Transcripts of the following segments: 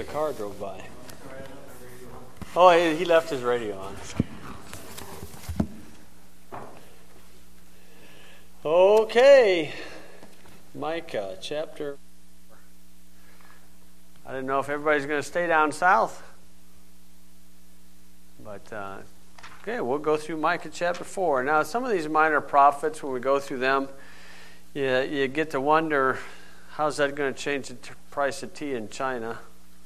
car drove by. Oh, he left his radio on. Okay. Micah, chapter 4. I didn't know if everybody's going to stay down south. But, okay, we'll go through Micah chapter 4. Now, some of these minor prophets, when we go through them, you get to wonder, how's that going to change the price of tea in China?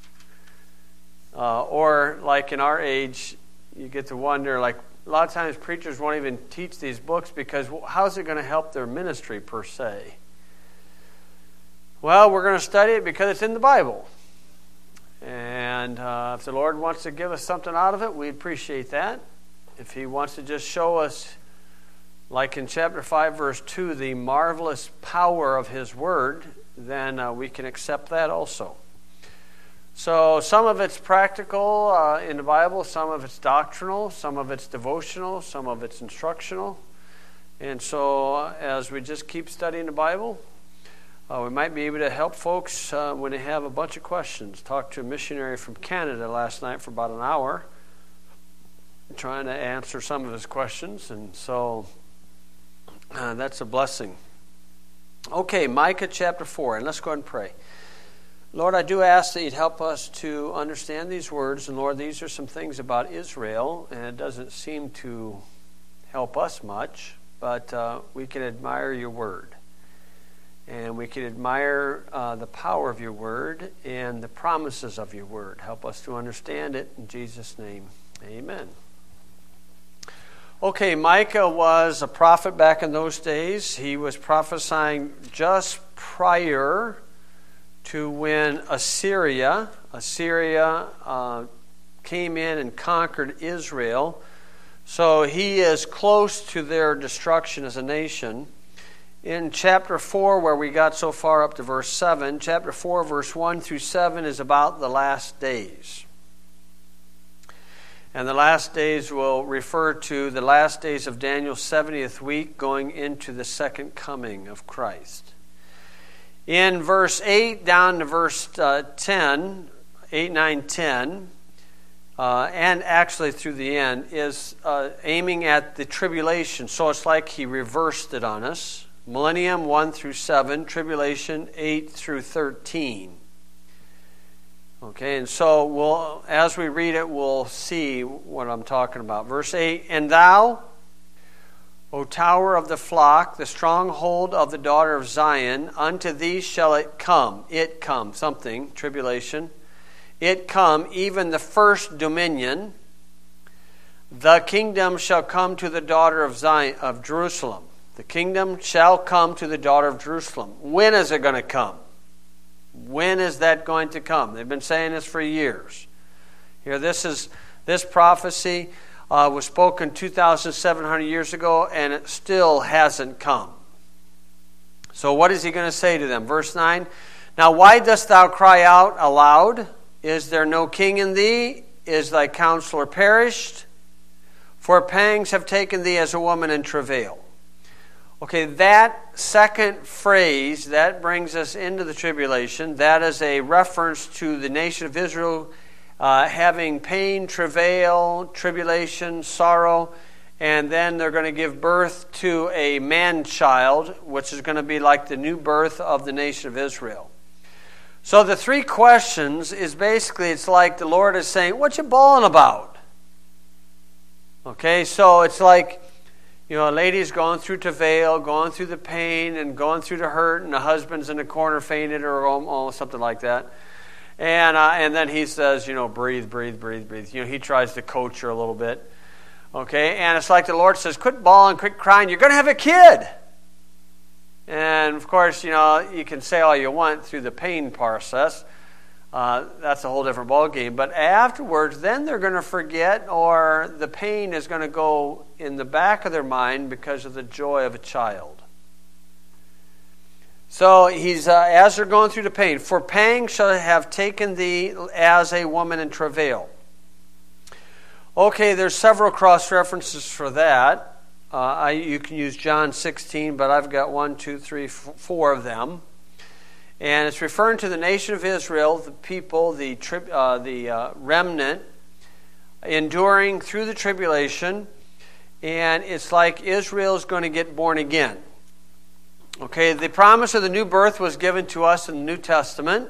Or, like in our age, you get to wonder, like, a lot of times preachers won't even teach these books because how's it going to help their ministry per se? Well, we're going to study it because it's in the Bible. And if the Lord wants to give us something out of it, we appreciate that. If He wants to just show us, like in chapter 5, verse 2, the marvelous power of His Word, then we can accept that also. So some of it's practical in the Bible, some of it's doctrinal, some of it's devotional, some of it's instructional. And so as we just keep studying the Bible, we might be able to help folks when they have a bunch of questions. Talked to a missionary from Canada last night for about an hour, trying to answer some of his questions, and so that's a blessing. Okay, Micah chapter 4, and let's go ahead and pray. Lord, I do ask that You'd help us to understand these words, and Lord, these are some things about Israel, and it doesn't seem to help us much, but we can admire Your word. And we can admire the power of Your word and the promises of Your word. Help us to understand it. In Jesus' name, amen. Okay, Micah was a prophet back in those days. He was prophesying just prior to when Assyria came in and conquered Israel. So he is close to their destruction as a nation. In chapter 4, where we got so far up to verse 7, chapter 4, verse 1 through 7 is about the last days. And the last days will refer to the last days of Daniel's 70th week going into the second coming of Christ. In verse 8 down to verse 10, 8, 9, 10, and actually through the end, is aiming at the tribulation. So it's like he reversed it on us. Millennium 1 through 7, tribulation 8 through 13. Okay, and so as we read it, we'll see what I'm talking about. Verse 8, and thou, O tower of the flock, the stronghold of the daughter of Zion, unto thee shall it come, something, tribulation. It come, even the first dominion. The kingdom shall come to the daughter of Zion, of Jerusalem. The kingdom shall come to the daughter of Jerusalem. When is it going to come? When is that going to come? They've been saying this for years. Here, this prophecy was spoken 2,700 years ago, and it still hasn't come. So what is he going to say to them? Verse 9, now why dost thou cry out aloud? Is there no king in thee? Is thy counselor perished? For pangs have taken thee as a woman in travail. Okay, that second phrase, that brings us into the tribulation. That is a reference to the nation of Israel having pain, travail, tribulation, sorrow, and then they're going to give birth to a man-child, which is going to be like the new birth of the nation of Israel. So the three questions is basically, it's like the Lord is saying, what you bawling about? Okay, so it's like, a lady's going through travail, going through the pain, and going through the hurt, and the husband's in the corner fainted or something like that. And then he says, breathe, breathe, breathe, breathe. He tries to coach her a little bit. Okay, and it's like the Lord says, quit bawling, quit crying, you're going to have a kid. And of course, you can say all you want through the pain process. That's a whole different ballgame. But afterwards, then they're going to forget, or the pain is going to go in the back of their mind because of the joy of a child. So he's as they're going through the pain, for pangs shall have taken thee as a woman in travail. Okay, there's several cross references for that. You can use John 16, but I've got 1, 2, 3, 4 of them. And it's referring to the nation of Israel, the people, the remnant, enduring through the tribulation. And it's like Israel's going to get born again. Okay, the promise of the new birth was given to us in the New Testament.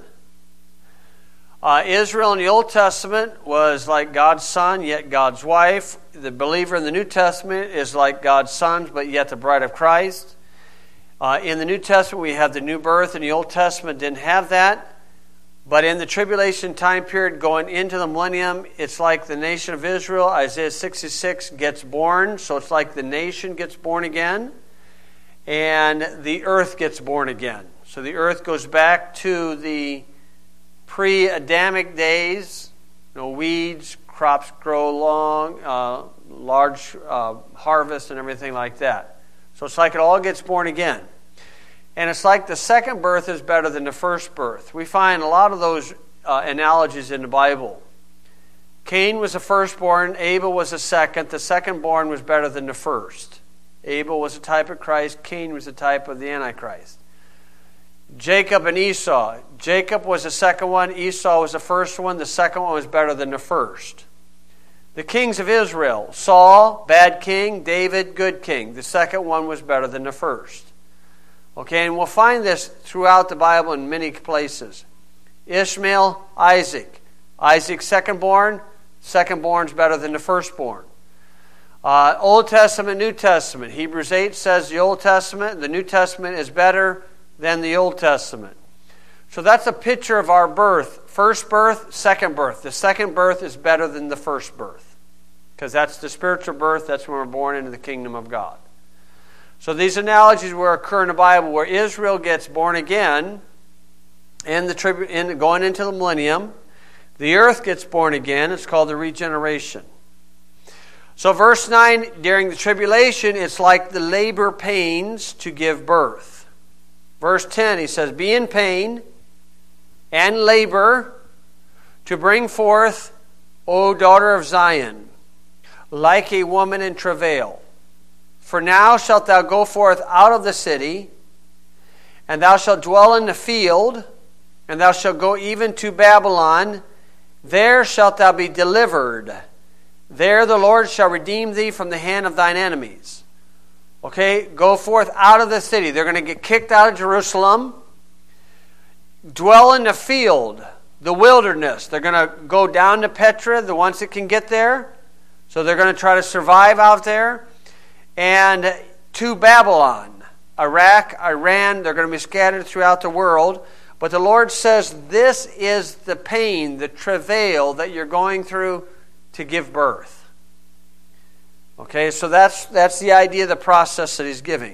Israel in the Old Testament was like God's son, yet God's wife. The believer in the New Testament is like God's son, but yet the bride of Christ. In the New Testament, we have the new birth. In the Old Testament, didn't have that. But in the tribulation time period going into the millennium, it's like the nation of Israel, Isaiah 66, gets born. So it's like the nation gets born again. And the earth gets born again. So the earth goes back to the pre-Adamic days. Weeds, crops grow long, large harvest and everything like that. So it's like it all gets born again. And it's like the second birth is better than the first birth. We find a lot of those analogies in the Bible. Cain was the firstborn, Abel was the second. The second-born was better than the first. Abel was a type of Christ, Cain was a type of the Antichrist. Jacob and Esau. Jacob was the second one, Esau was the first one. The second one was better than the first. The kings of Israel. Saul, bad king. David, good king. The second one was better than the first. Okay, and we'll find this throughout the Bible in many places. Ishmael, Isaac. Isaac's second-born. Second-born's better than the firstborn. Old Testament, New Testament. Hebrews 8 says the Old Testament, the New Testament is better than the Old Testament. So that's a picture of our birth. First birth, second birth. The second birth is better than the first birth. Because that's the spiritual birth. That's when we're born into the kingdom of God. So these analogies will occur in the Bible where Israel gets born again going into the millennium. The earth gets born again. It's called the regeneration. So verse 9, during the tribulation, it's like the labor pains to give birth. Verse 10, he says, be in pain and labor to bring forth, O daughter of Zion, like a woman in travail. For now shalt thou go forth out of the city, and thou shalt dwell in the field, and thou shalt go even to Babylon. There shalt thou be delivered. There the Lord shall redeem thee from the hand of thine enemies. Okay, go forth out of the city. They're going to get kicked out of Jerusalem. Dwell in the field, the wilderness. They're going to go down to Petra, the ones that can get there. So they're going to try to survive out there. And to Babylon, Iraq, Iran, they're going to be scattered throughout the world. But the Lord says this is the pain, the travail that you're going through to give birth. Okay, so that's the idea of the process that he's giving.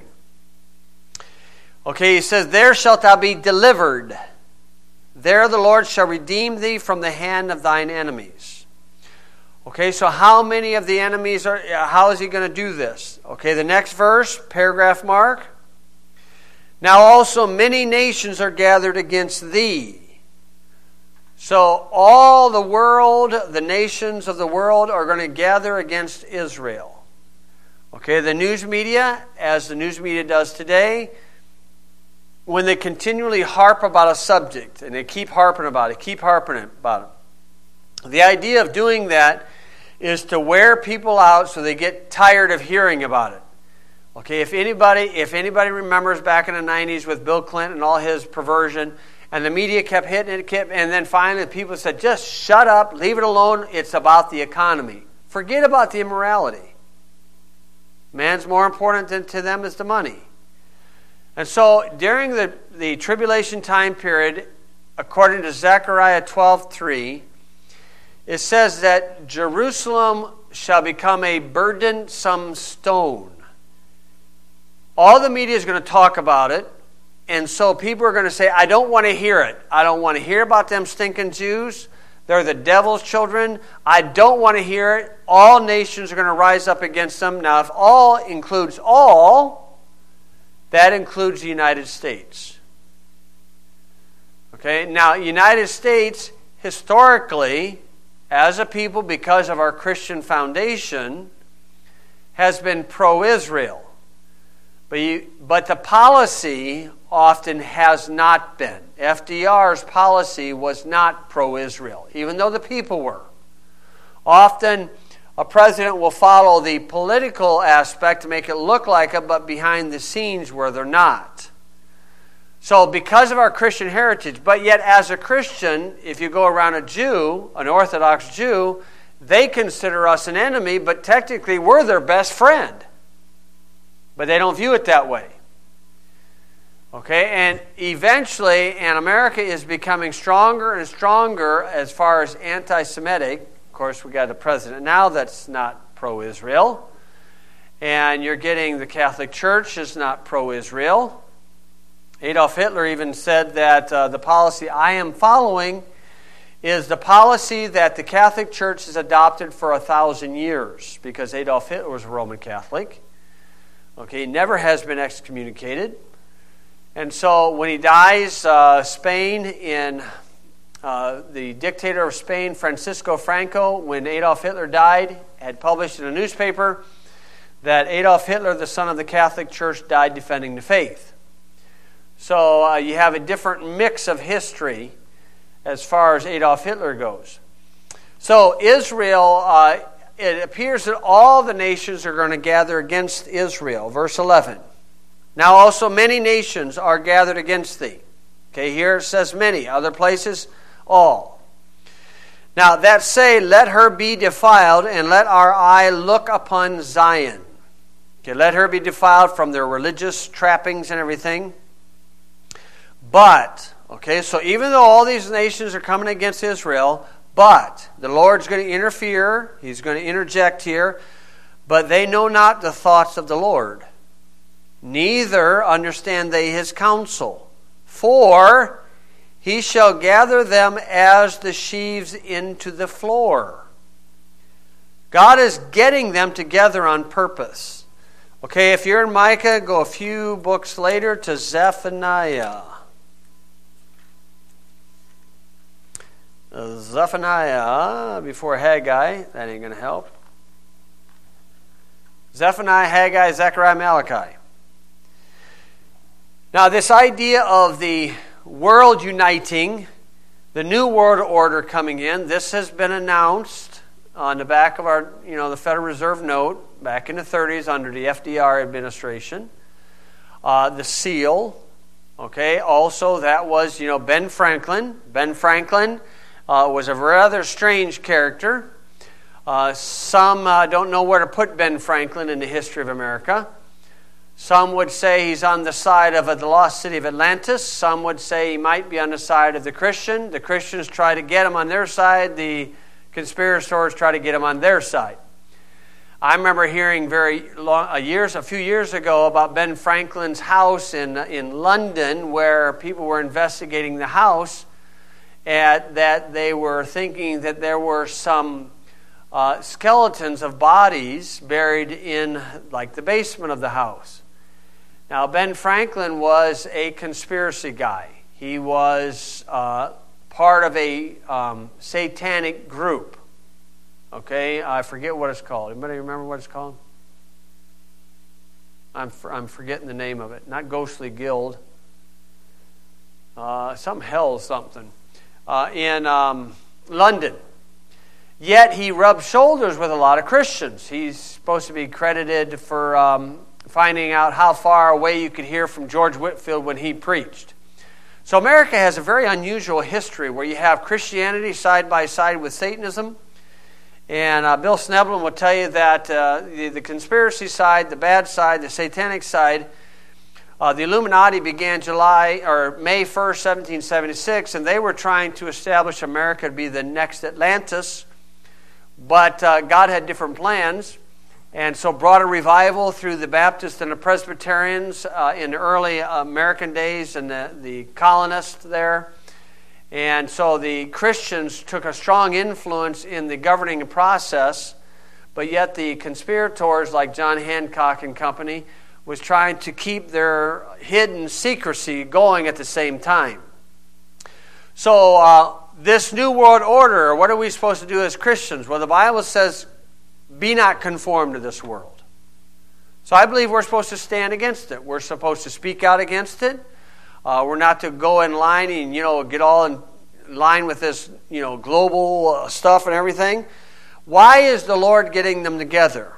Okay, he says, there shalt thou be delivered. There the Lord shall redeem thee from the hand of thine enemies. Okay, so how many of the enemies how is he going to do this? Okay, the next verse, paragraph mark. Now also many nations are gathered against thee. So all the world, the nations of the world are going to gather against Israel. Okay, the news media, as the news media does today, when they continually harp about a subject, and they keep harping about it, the idea of doing that is to wear people out so they get tired of hearing about it. Okay, if anybody remembers back in the 90s with Bill Clinton and all his perversion, and the media kept hitting it, and then finally the people said, just shut up, leave it alone, it's about the economy. Forget about the immorality. Man's more important to them is the money. And so during the tribulation time period, according to Zechariah 12:3, it says that Jerusalem shall become a burdensome stone. All the media is going to talk about it. And so people are going to say, I don't want to hear it. I don't want to hear about them stinking Jews. They're the devil's children. I don't want to hear it. All nations are going to rise up against them. Now, if all includes all, that includes the United States. Okay? Now, United States, historically, as a people, because of our Christian foundation, has been pro-Israel. But the policy often has not been. FDR's policy was not pro-Israel, even though the people were. Often, a president will follow the political aspect to make it look like it, but behind the scenes where they're not. So because of our Christian heritage, but yet as a Christian, if you go around a Jew, an Orthodox Jew, they consider us an enemy, but technically we're their best friend. But they don't view it that way. Okay, and eventually, and America is becoming stronger and stronger as far as anti-Semitic. Of course, we got a president now that's not pro-Israel. And you're getting the Catholic Church is not pro-Israel. Adolf Hitler even said that the policy I am following is the policy that the Catholic Church has adopted for 1,000 years, because Adolf Hitler was a Roman Catholic. Okay, he never has been excommunicated. And so when he dies, the dictator of Spain, Francisco Franco, when Adolf Hitler died, had published in a newspaper that Adolf Hitler, the son of the Catholic Church, died defending the faith. So you have a different mix of history as far as Adolf Hitler goes. So Israel, it appears that all the nations are going to gather against Israel. Verse 11. Now also many nations are gathered against thee. Okay, here it says many. Other places, all. Now that say, let her be defiled, and let our eye look upon Zion. Okay, let her be defiled from their religious trappings and everything. But, okay, so even though all these nations are coming against Israel, but the Lord's going to interfere. He's going to interject here. But they know not the thoughts of the Lord. Neither understand they his counsel. For he shall gather them as the sheaves into the floor. God is getting them together on purpose. Okay, if you're in Micah, go a few books later to Zephaniah. Zephaniah before Haggai. That ain't going to help. Zephaniah, Haggai, Zechariah, Malachi. Now, this idea of the world uniting, the new world order coming in, this has been announced on the back of our, the Federal Reserve note back in the 30s under the FDR administration. The seal, okay, also that was, Ben Franklin. Ben Franklin was a rather strange character. Some don't know where to put Ben Franklin in the history of America. Some would say he's on the side of the lost city of Atlantis. Some would say he might be on the side of the Christian. The Christians try to get him on their side. The conspirators try to get him on their side. I remember hearing a few years ago about Ben Franklin's house in London, where people were investigating the house, that they were thinking that there were some skeletons of bodies buried in like the basement of the house. Now, Ben Franklin was a conspiracy guy. He was part of a satanic group. Okay, I forget what it's called. Anybody remember what it's called? I'm forgetting the name of it. Not Ghostly Guild. Some hell something. In London. Yet he rubbed shoulders with a lot of Christians. He's supposed to be credited for finding out how far away you could hear from George Whitefield when he preached. So America has a very unusual history where you have Christianity side by side with Satanism. And Bill Sneblin will tell you that the conspiracy side, the bad side, the satanic side, the Illuminati began May 1st, 1776, and they were trying to establish America to be the next Atlantis. But God had different plans, and so brought a revival through the Baptists and the Presbyterians in the early American days and the colonists there. And so the Christians took a strong influence in the governing process, but yet the conspirators like John Hancock and company was trying to keep their hidden secrecy going at the same time. So this new world order, what are we supposed to do as Christians? Well, the Bible says, be not conformed to this world. So I believe we're supposed to stand against it. We're supposed to speak out against it. We're not to go in line and, get all in line with this, global stuff and everything. Why is the Lord getting them together?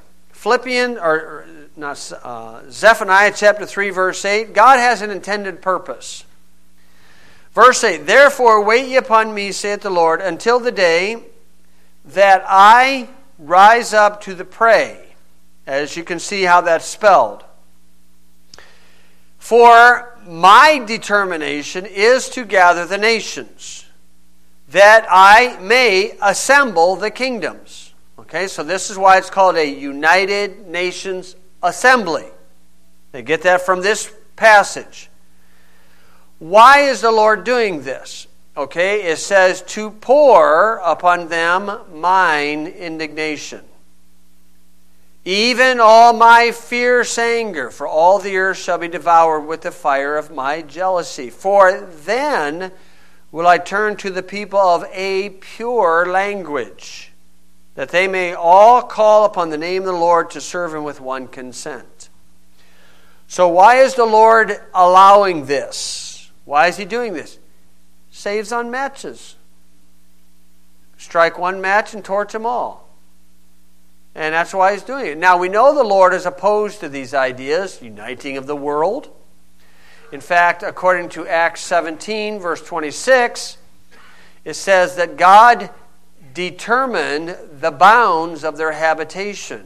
Zephaniah chapter 3, verse 8. God has an intended purpose. Verse 8, therefore wait ye upon me, saith the Lord, until the day that I rise up to the prey. As you can see how that's spelled. For my determination is to gather the nations, that I may assemble the kingdoms. Okay, so this is why it's called a United Nations Assembly. They get that from this passage. Why is the Lord doing this? Okay, it says, to pour upon them mine indignation, even all my fierce anger, for all the earth shall be devoured with the fire of my jealousy. For then will I turn to the people of a pure language, that they may all call upon the name of the Lord to serve him with one consent. So why is the Lord allowing this? Why is he doing this? Saves on matches. Strike one match and torch them all. And that's why he's doing it. Now we know the Lord is opposed to these ideas, uniting of the world. In fact, according to Acts 17, verse 26, it says that God determined the bounds of their habitation.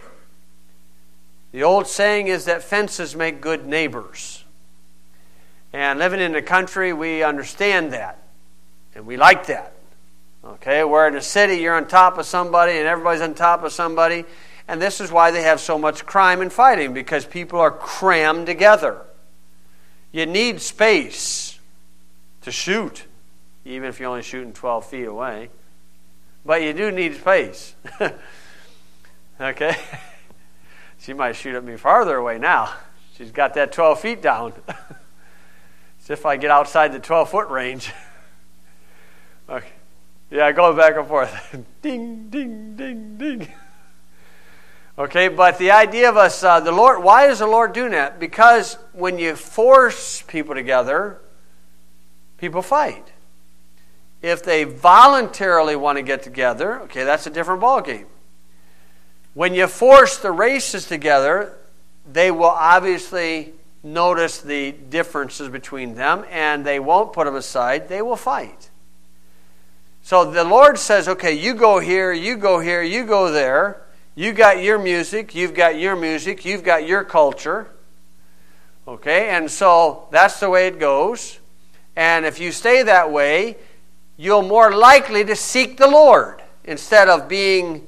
The old saying is that fences make good neighbors. And living in the country, we understand that. And we like that. Okay, where in the city, you're on top of somebody and everybody's on top of somebody. And this is why they have so much crime and fighting, because people are crammed together. You need space to shoot, even if you're only shooting 12 feet away. But you do need space. Okay? She might shoot at me farther away now. She's got that 12 feet down. As if I get outside the 12-foot range. Okay. Yeah, go back and forth. Ding, ding, ding, ding. Okay, but the idea of us, the Lord, why is the Lord doing that? Because when you force people together, people fight. If they voluntarily want to get together, okay, that's a different ballgame. When you force the races together, they will obviously notice the differences between them, and they won't put them aside. They will fight. So the Lord says, okay, you go here, you go here, you go there. You got your music, you've got your music, you've got your culture. Okay, and so that's the way it goes. And if you stay that way, you're more likely to seek the Lord instead of being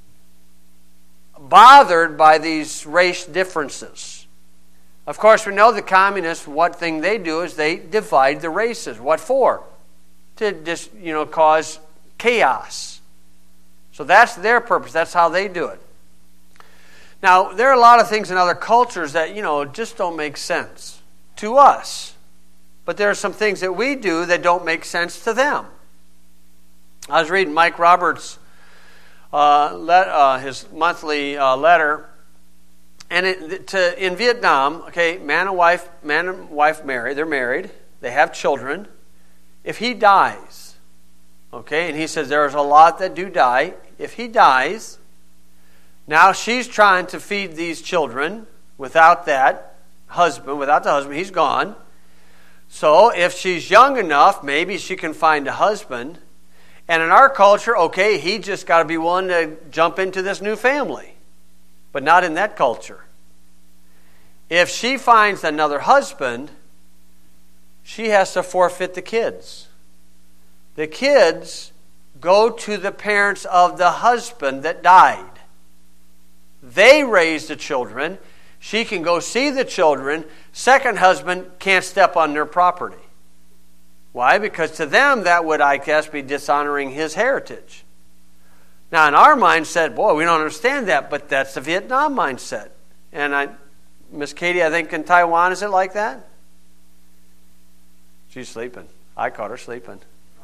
bothered by these race differences. Of course, we know the communists, what thing they do is they divide the races. What for? To just, cause chaos. So that's their purpose. That's how they do it. Now, there are a lot of things in other cultures that, just don't make sense to us. But there are some things that we do that don't make sense to them. I was reading Mike Roberts' his monthly letter. And in Vietnam, okay, man and wife married. They're married. They have children. If he dies, okay, and he says there's a lot that do die. If he dies, now she's trying to feed these children without the husband, he's gone. So if she's young enough, maybe she can find a husband. And in our culture, okay, he just got to be willing to jump into this new family. But not in that culture. If she finds another husband, she has to forfeit the kids. The kids go to the parents of the husband that died. They raise the children. She can go see the children. Second husband can't step on their property. Why? Because to them that would, I guess, be dishonoring his heritage. Now, in our mindset, boy, we don't understand that, but that's the Vietnam mindset. And Miss Katie, I think in Taiwan, is it like that? She's sleeping. I caught her sleeping.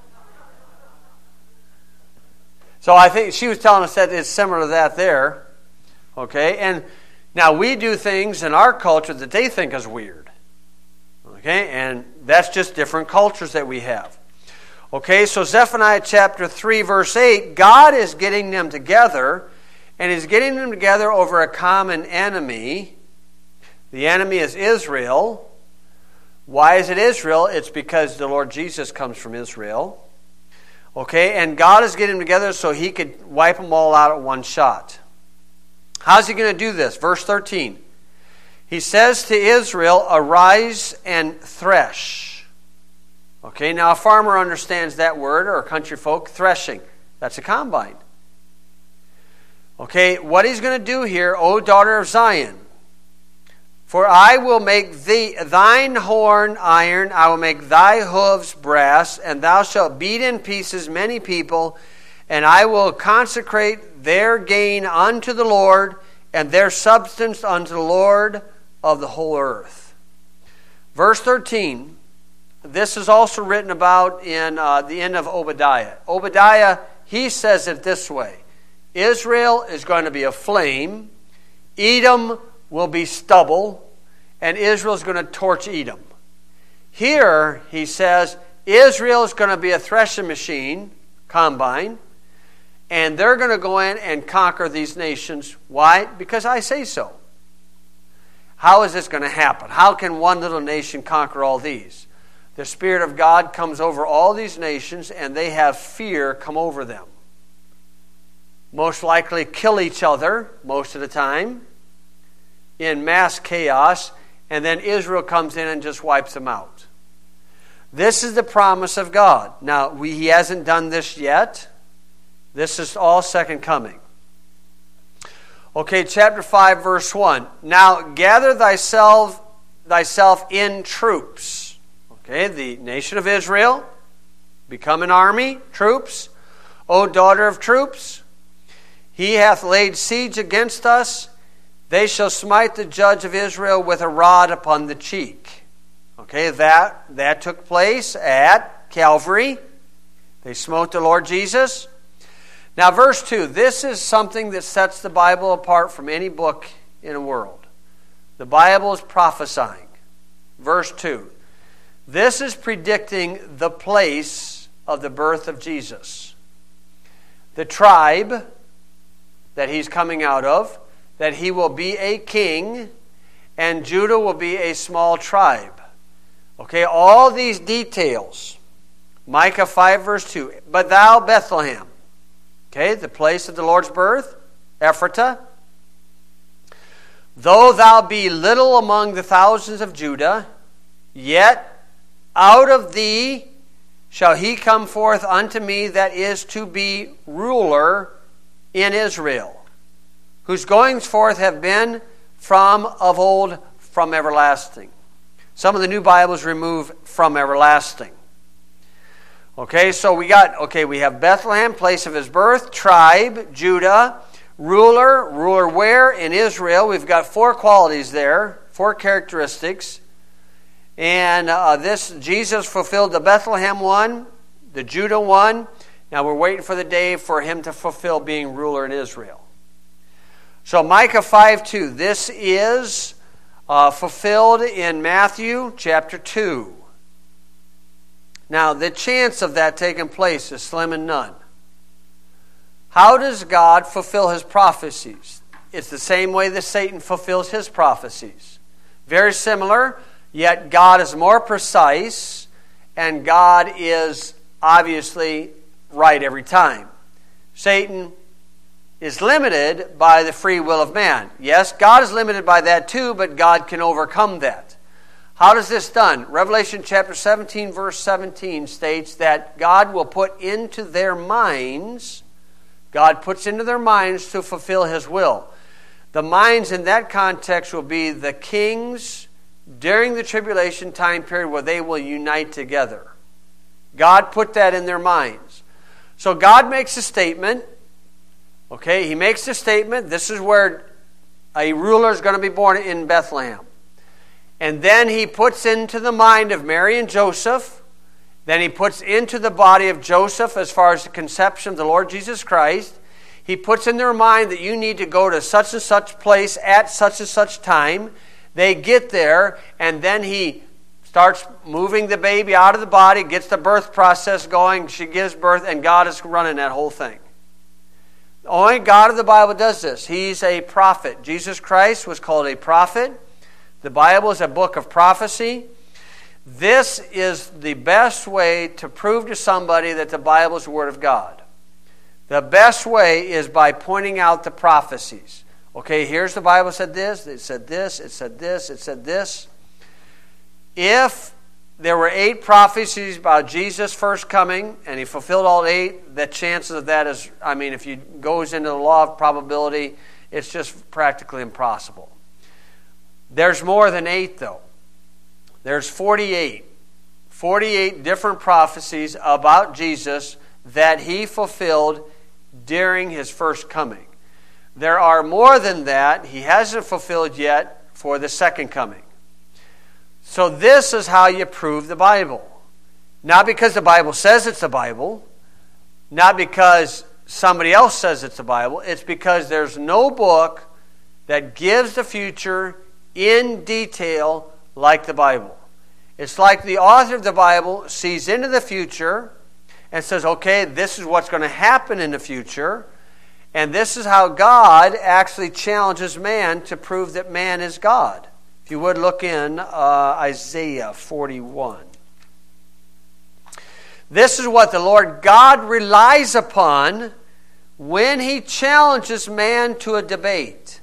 So I think she was telling us that it's similar to that there. Okay, and now we do things in our culture that they think is weird. Okay, and that's just different cultures that we have. Okay, so Zephaniah chapter 3, verse 8, God is getting them together, and He's getting them together over a common enemy. The enemy is Israel. Why is it Israel? It's because the Lord Jesus comes from Israel. Okay, and God is getting them together so He could wipe them all out at one shot. How's He going to do this? Verse 13. He says to Israel, arise and thresh. Okay, now a farmer understands that word, or country folk, threshing. That's a combine. Okay, what He's going to do here, O daughter of Zion, for I will make thine horn iron, I will make thy hooves brass, and thou shalt beat in pieces many people, and I will consecrate their gain unto the Lord, and their substance unto the Lord of the whole earth. Verse 13, this is also written about in the end of Obadiah. Obadiah, he says it this way, Israel is going to be a flame, Edom will be stubble, and Israel is going to torch Edom. Here, he says, Israel is going to be a threshing machine, combine, and they're going to go in and conquer these nations. Why? Because I say so. How is this going to happen? How can one little nation conquer all these? The Spirit of God comes over all these nations, and they have fear come over them. Most likely kill each other most of the time in mass chaos, and then Israel comes in and just wipes them out. This is the promise of God. Now, He hasn't done this yet. This is all second coming. Okay, chapter 5, verse 1. Now, gather thyself in troops. Okay, the nation of Israel, become an army, troops. O daughter of troops, He hath laid siege against us. They shall smite the judge of Israel with a rod upon the cheek. Okay, that took place at Calvary. They smote the Lord Jesus. Now, verse 2, this is something that sets the Bible apart from any book in the world. The Bible is prophesying. Verse 2, this is predicting the place of the birth of Jesus. The tribe that He's coming out of, that He will be a king, and Judah will be a small tribe. Okay, all these details. Micah 5, verse 2. But thou, Bethlehem, okay, the place of the Lord's birth, Ephratah, though thou be little among the thousands of Judah, yet out of thee shall He come forth unto me that is to be ruler in Israel, whose goings forth have been from of old, from everlasting. Some of the new Bibles remove from everlasting. Okay, so we have Bethlehem, place of His birth, tribe, Judah, ruler where? In Israel. We've got 4 qualities there, 4 characteristics. And this, Jesus fulfilled the Bethlehem one, the Judah one. Now we're waiting for the day for Him to fulfill being ruler in Israel. So Micah 5:2, this is fulfilled in Matthew chapter 2. Now, the chance of that taking place is slim and none. How does God fulfill His prophecies? It's the same way that Satan fulfills his prophecies. Very similar, yet God is more precise, and God is obviously right every time. Satan is limited by the free will of man. Yes, God is limited by that too, but God can overcome that. How does this done? Revelation chapter 17, verse 17 states that God will put into their minds, God puts into their minds to fulfill His will. The minds in that context will be the kings during the tribulation time period where they will unite together. God put that in their minds. So God makes a statement. Okay, He makes a statement. This is where a ruler is going to be born in Bethlehem. And then He puts into the mind of Mary and Joseph. Then He puts into the body of Joseph as far as the conception of the Lord Jesus Christ. He puts in their mind that you need to go to such and such place at such and such time. They get there, and then He starts moving the baby out of the body, gets the birth process going, she gives birth, and God is running that whole thing. The only God of the Bible does this. He's a prophet. Jesus Christ was called a prophet. The Bible is a book of prophecy. This is the best way to prove to somebody that the Bible is the Word of God. The best way is by pointing out the prophecies. Okay, here's the Bible said this, it said this, it said this, it said this. If there were 8 prophecies about Jesus' first coming, and he fulfilled all 8, the chances of that is, if you goes into the law of probability, it's just practically impossible. There's more than 8, though. There's 48. 48 different prophecies about Jesus that he fulfilled during his first coming. There are more than that he hasn't fulfilled yet for the second coming. So this is how you prove the Bible. Not because the Bible says it's the Bible, not because somebody else says it's the Bible, it's because there's no book that gives the future in detail like the Bible. It's like the author of the Bible sees into the future and says, okay, this is what's going to happen in the future, and this is how God actually challenges man to prove that man is God. If you would look in Isaiah 41. This is what the Lord God relies upon when he challenges man to a debate.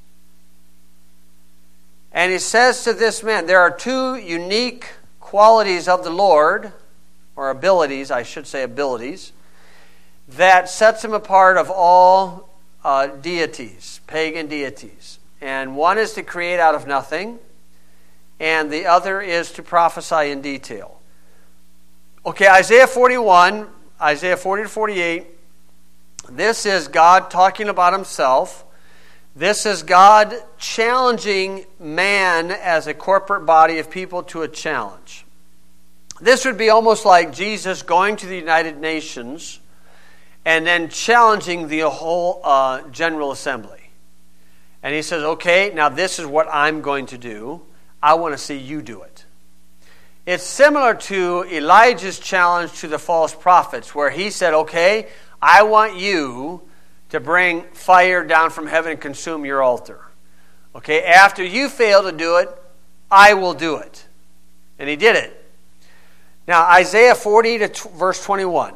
And he says to this man, there are 2 unique qualities of the Lord, or abilities, I should say abilities, that sets him apart of all deities, pagan deities. And one is to create out of nothing, and the other is to prophesy in detail. Okay, Isaiah 41, Isaiah 40 to 48, this is God talking about himself. This is God challenging man as a corporate body of people to a challenge. This would be almost like Jesus going to the United Nations and then challenging the whole General Assembly. And he says, okay, now this is what I'm going to do. I want to see you do it. It's similar to Elijah's challenge to the false prophets, where he said, okay, I want you to bring fire down from heaven and consume your altar. Okay, after you fail to do it, I will do it. And he did it. Now, Isaiah 40 to verse 21.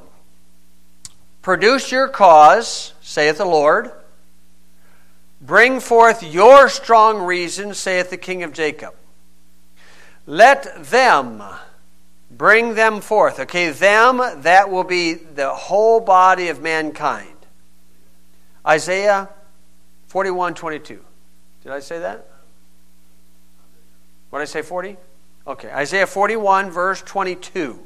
Produce your cause, saith the Lord. Bring forth your strong reason, saith the King of Jacob. Let them bring them forth. Okay, them, that will be the whole body of mankind. Isaiah 41:22. Did I say that? What did I say, 40? Okay, Isaiah 41, verse 22.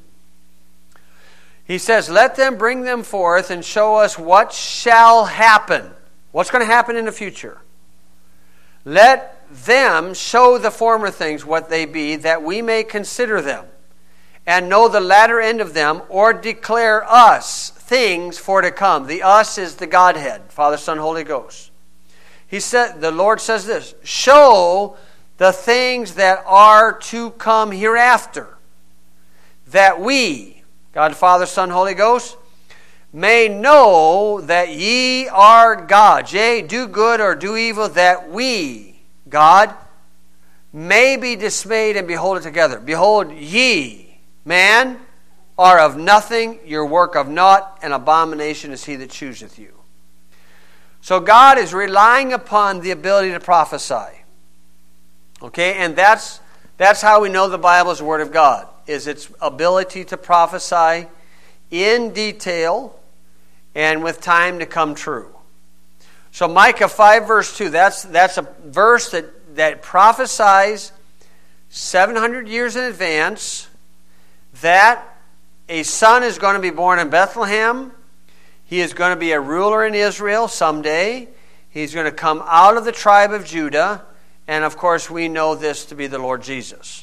He says, let them bring them forth and show us what shall happen. What's going to happen in the future? Let them show the former things what they be, that we may consider them, and know the latter end of them, or declare us things for to come. The us is the Godhead, Father, Son, Holy Ghost. He said, the Lord says this, show the things that are to come hereafter, that we, God, Father, Son, Holy Ghost, may know that ye are gods. Yea, do good or do evil, that we, God, may be dismayed and behold it together. Behold, ye, man, are of nothing, your work of naught, an abomination is he that chooseth you. So God is relying upon the ability to prophesy. Okay, and that's how we know the Bible is the Word of God, is its ability to prophesy in detail and with time to come true. So Micah 5 verse 2, that's a verse that prophesies 700 years in advance that a son is going to be born in Bethlehem. He is going to be a ruler in Israel someday. He's going to come out of the tribe of Judah. And of course, we know this to be the Lord Jesus.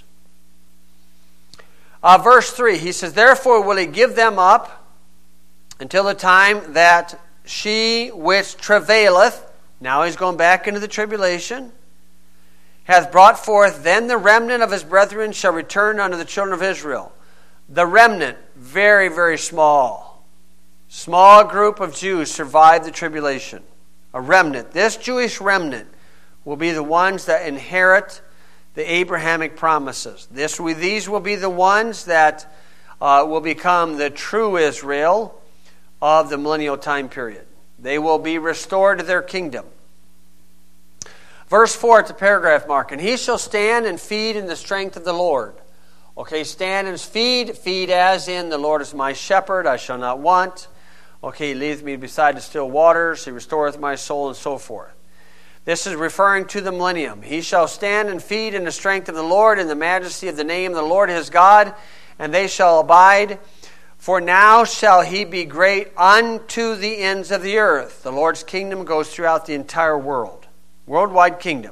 Verse 3, he says, therefore will he give them up until the time that she which travaileth, now he's going back into the tribulation, hath brought forth, then the remnant of his brethren shall return unto the children of Israel. The remnant, very, very small. Small group of Jews survived the tribulation. A remnant. This Jewish remnant will be the ones that inherit the Abrahamic promises. These will be the ones that will become the true Israel of the millennial time period. They will be restored to their kingdom. Verse 4 at the paragraph mark. And he shall stand and feed in the strength of the Lord. Okay, stand and feed. Feed as in, the Lord is my shepherd, I shall not want. Okay, he leadeth me beside the still waters. He restoreth my soul, and so forth. This is referring to the millennium. He shall stand and feed in the strength of the Lord, in the majesty of the name of the Lord his God, and they shall abide. For now shall he be great unto the ends of the earth. The Lord's kingdom goes throughout the entire world. Worldwide kingdom.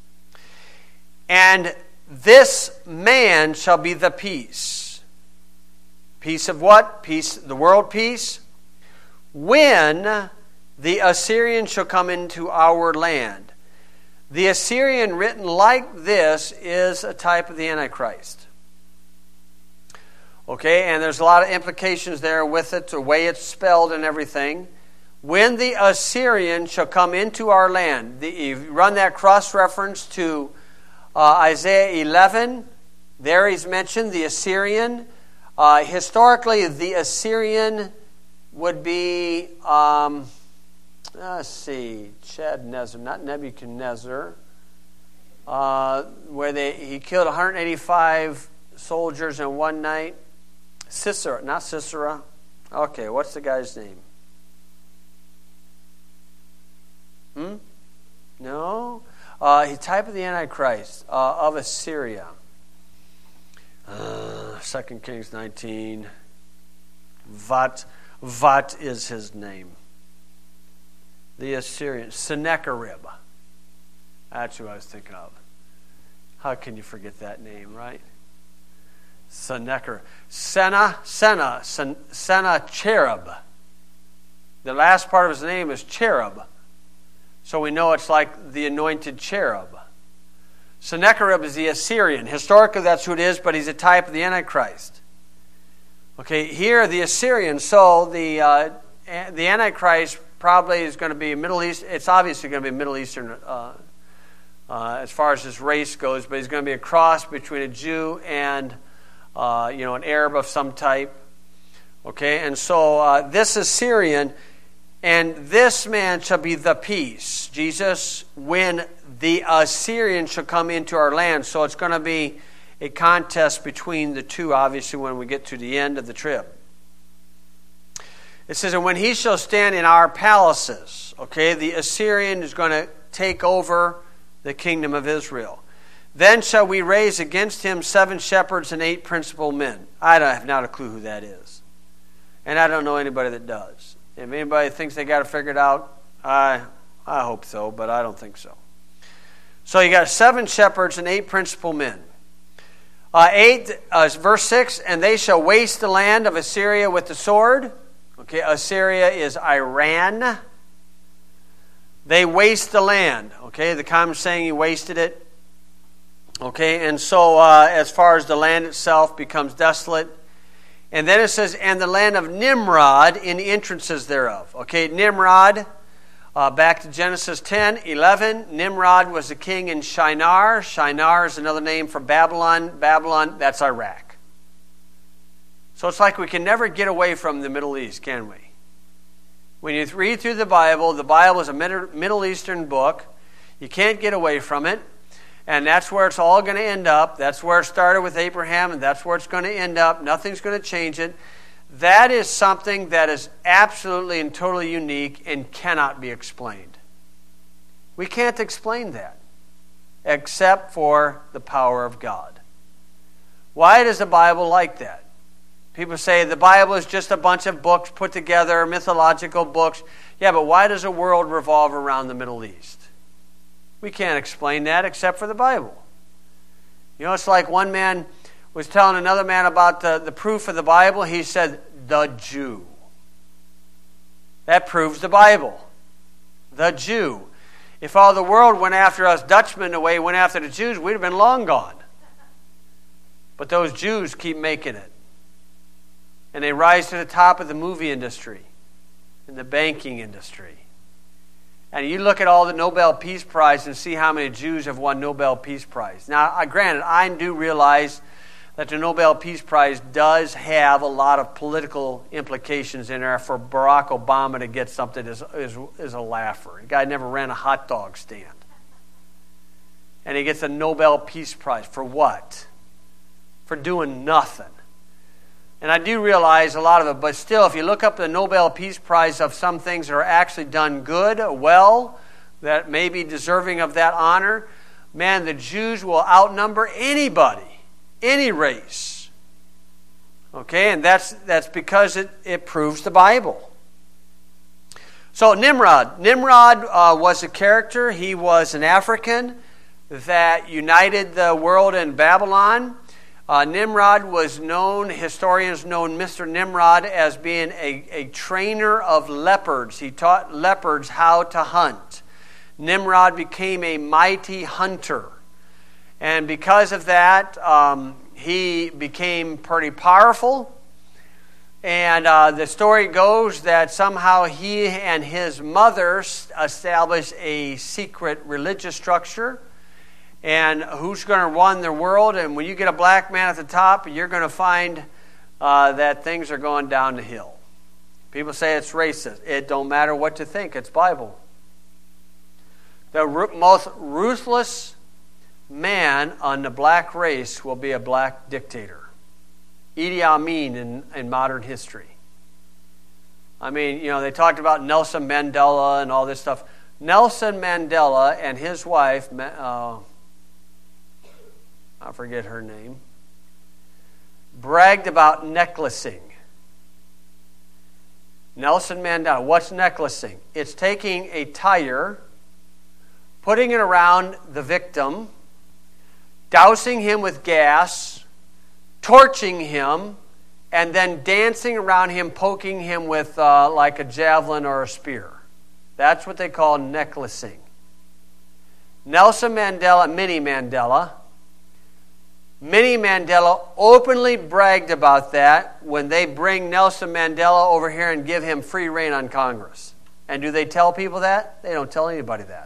And this man shall be the peace. Peace of what? Peace, the world peace. When the Assyrian shall come into our land. The Assyrian, written like this, is a type of the Antichrist. Okay, and there's a lot of implications there with it, the way it's spelled and everything. When the Assyrian shall come into our land. You run that cross-reference to Isaiah 11. There he's mentioned the Assyrian. Historically, the Assyrian would be, let's see, Chadnezzar, not Nebuchadnezzar, where he killed 185 soldiers in one night. Sisera, not Sisera. Okay, what's the guy's name? No? He's type of the Antichrist of Assyria. 2 Kings 19. Vat is his name. The Assyrian. Sennacherib. That's who I was thinking of. How can you forget that name, right? Sennacherib. Sennacherib. The last part of his name is cherub. So we know it's like the anointed cherub. Sennacherib is the Assyrian. Historically, that's who it is, but he's a type of the Antichrist. Okay, here the Assyrian. So the Antichrist probably is going to be Middle East. It's obviously going to be Middle Eastern as far as his race goes, but he's going to be a cross between a Jew and an Arab of some type. Okay, and so this Assyrian, and this man shall be the peace. Jesus, when the Assyrian shall come into our land. So it's going to be a contest between the two, obviously, when we get to the end of the trib. It says, and when he shall stand in our palaces, okay, the Assyrian is going to take over the kingdom of Israel. Then shall we raise against him 7 shepherds and 8 principal men. I have not a clue who that is. And I don't know anybody that does. If anybody thinks they got it figured out, I hope so, but I don't think so. So you got 7 shepherds and 8 principal men. Verse 6, and they shall waste the land of Assyria with the sword. Okay, Assyria is Iran. They waste the land. Okay, the common saying, he wasted it. Okay, and so as far as the land itself becomes desolate. And then it says, and the land of Nimrod in the entrances thereof. Okay, Nimrod, back to Genesis 10:11. Nimrod was a king in Shinar. Shinar is another name for Babylon. Babylon, that's Iraq. So it's like we can never get away from the Middle East, can we? When you read through the Bible is a Middle Eastern book. You can't get away from it. And that's where it's all going to end up. That's where it started with Abraham, and that's where it's going to end up. Nothing's going to change it. That is something that is absolutely and totally unique and cannot be explained. We can't explain that except for the power of God. Why does the Bible like that? People say the Bible is just a bunch of books put together, mythological books. Yeah, but why does the world revolve around the Middle East? We can't explain that except for the Bible. You know, it's like one man was telling another man about the proof of the Bible. He said, the Jew. That proves the Bible. The Jew. If all the world went after us Dutchmen the way it went after the Jews, we'd have been long gone. But those Jews keep making it. And they rise to the top of the movie industry and the banking industry. And you look at all the Nobel Peace Prize and see how many Jews have won Nobel Peace Prize. Now, granted, I do realize that the Nobel Peace Prize does have a lot of political implications in there. For Barack Obama to get something is a laugher. The guy never ran a hot dog stand. And he gets a Nobel Peace Prize. For what? For doing nothing. And I do realize a lot of it, but still, if you look up the Nobel Peace Prize of some things that are actually done good, well, that may be deserving of that honor, man, the Jews will outnumber anybody, any race. Okay, and that's because it proves the Bible. So Nimrod was a character. He was an African that united the world in Babylon. Nimrod was known, historians know Mr. Nimrod as being a trainer of leopards. He taught leopards how to hunt. Nimrod became a mighty hunter. And because of that, he became pretty powerful. And the story goes that somehow he and his mother established a secret religious structure. And who's going to run the world? And when you get a black man at the top, you're going to find that things are going down the hill. People say it's racist. It don't matter what you think. It's Bible. The most ruthless man on the black race will be a black dictator. Idi Amin in modern history. I mean, they talked about Nelson Mandela and all this stuff. Nelson Mandela and his wife... I forget her name, bragged about necklacing. Nelson Mandela, what's necklacing? It's taking a tire, putting it around the victim, dousing him with gas, torching him, and then dancing around him, poking him with like a javelin or a spear. That's what they call necklacing. Nelson Mandela, Minnie Mandela openly bragged about that when they bring Nelson Mandela over here and give him free reign on Congress. And do they tell people that? They don't tell anybody that.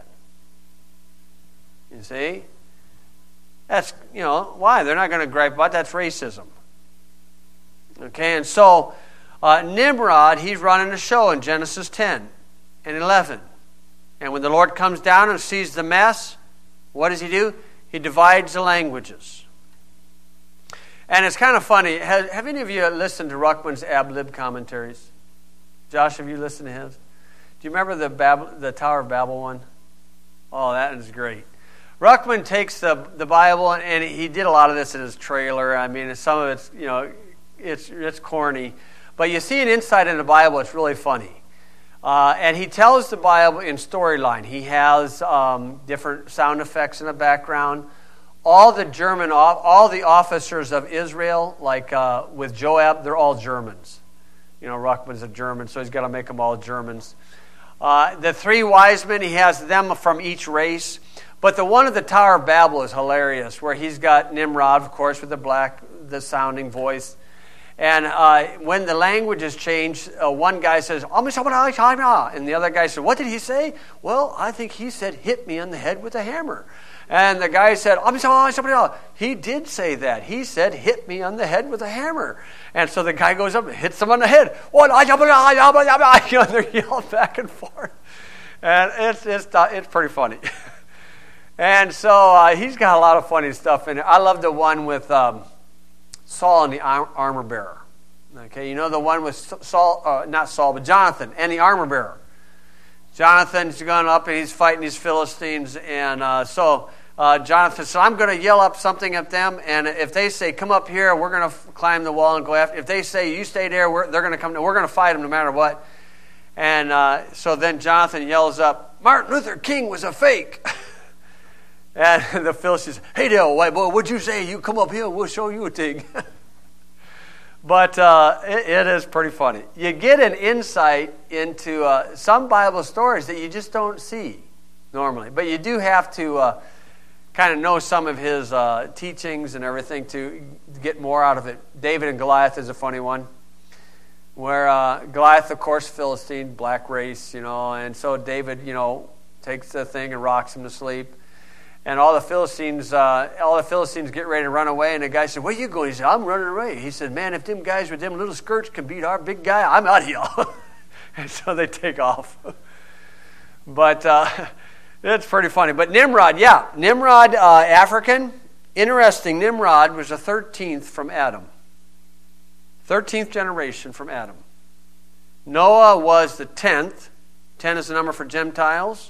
You see? That's, why? They're not going to gripe about it. That's racism. Okay, and so Nimrod, he's running a show in Genesis 10 and 11. And when the Lord comes down and sees the mess, what does he do? He divides the languages. And it's kind of funny. Have any of you listened to Ruckman's Ad-lib commentaries? Josh, have you listened to his? Do you remember the Tower of Babel one? Oh, that is great. Ruckman takes the Bible, and he did a lot of this in his trailer. I mean, some of it's, it's corny. But you see an insight in the Bible, it's really funny. And he tells the Bible in storyline. He has different sound effects in the background. All the officers of Israel, like with Joab, they're all Germans. Ruckman's a German, so he's got to make them all Germans. The three wise men, he has them from each race. But the one at the Tower of Babel is hilarious, where he's got Nimrod, of course, with the sounding voice. And when the language is changed, one guy says, and the other guy said, what did he say? Well, I think he said, hit me on the head with a hammer. And the guy said, he did say that. He said, hit me on the head with a hammer. And so the guy goes up and hits him on the head. They're yelling back and forth. And it's pretty funny. And so he's got a lot of funny stuff in it. I love the one with Saul and the armor bearer. Okay, the one with not Saul, but Jonathan and the armor bearer. Jonathan's going up and he's fighting these Philistines. And so Jonathan said, I'm going to yell up something at them. And if they say, come up here, we're going to climb the wall and go after. If they say, you stay there, they're going to come. We're going to fight them no matter what. And so then Jonathan yells up, Martin Luther King was a fake. And the Philistines, hey there, white boy, what'd you say? You come up here, we'll show you a thing. But it is pretty funny. You get an insight into some Bible stories that you just don't see. normally. But you do have to kind of know some of his teachings and everything to get more out of it. David and Goliath is a funny one, where Goliath, of course, Philistine, black race, and so David, takes the thing and rocks him to sleep. And all the Philistines get ready to run away, and the guy said, "Where you going?" He said, "I'm running away." He said, "Man, if them guys with them little skirts can beat our big guy, I'm out of here." And so they take off. But it's pretty funny. But Nimrod, African. Interesting, Nimrod was the 13th from Adam. 13th generation from Adam. Noah was the 10th. 10 is the number for Gentiles.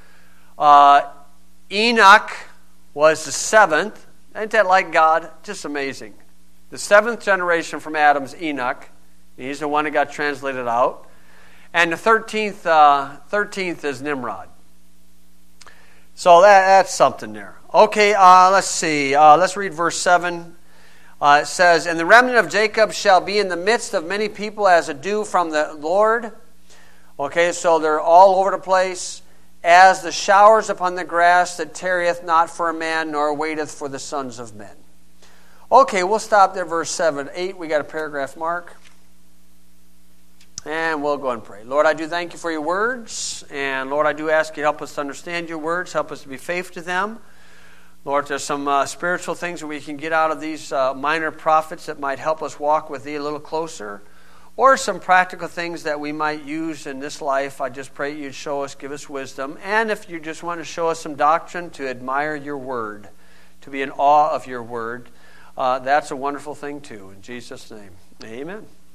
Enoch was the 7th. Ain't that like God? Just amazing. The 7th generation from Adam's Enoch. He's the one that got translated out. And the 13th is Nimrod. So that's something there. Okay, let's see. Let's read verse 7. It says, "And the remnant of Jacob shall be in the midst of many people as a dew from the Lord." Okay, so they're all over the place. "As the showers upon the grass that tarrieth not for a man, nor waiteth for the sons of men." Okay, we'll stop there, verse 7. 8, we got a paragraph mark. And we'll go and pray. Lord, I do thank you for your words. And Lord, I do ask you to help us to understand your words. Help us to be faithful to them. Lord, there's some spiritual things that we can get out of these minor prophets that might help us walk with thee a little closer. Or some practical things that we might use in this life. I just pray you'd show us, give us wisdom. And if you just want to show us some doctrine, to admire your word, to be in awe of your word, that's a wonderful thing too. In Jesus' name, amen.